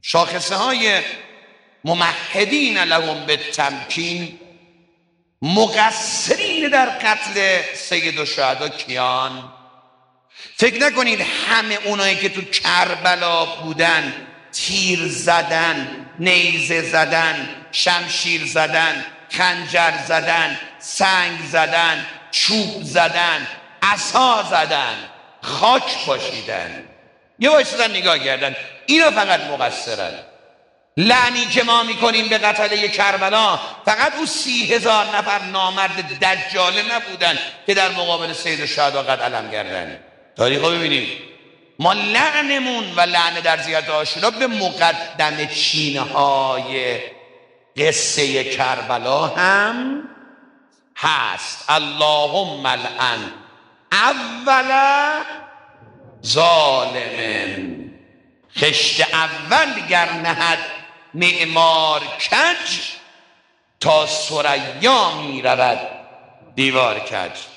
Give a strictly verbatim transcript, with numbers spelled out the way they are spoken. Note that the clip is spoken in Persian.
شاخصه های ممهدین لهم بالتمکین، مقصرین در قتل سید الشهدا کیان؟ فکر نکنید همه اونایی که تو کربلا بودن تیر زدن، نیزه زدن، شمشیر زدن، خنجر زدن، سنگ زدن، چوب زدن، عصا زدن، خاک پاشیدن، یه وایسادن نگاه کردن، اینا فقط مقصرن. لعنی که ما میکنیم به قتله کربلا فقط او سی هزار نفر نامرد دجاله نبودن که در مقابل سید الشهدا قد علم کردن. تاریخو ببینیم. ما لعنمون و لعن در زیارت عاشورا به مقدم چینهای قصه کربلا هم هست. اللهم لعن اول ظالم، خشت اول گر نهد معمار کج، تا ثریا می رود دیوار کج.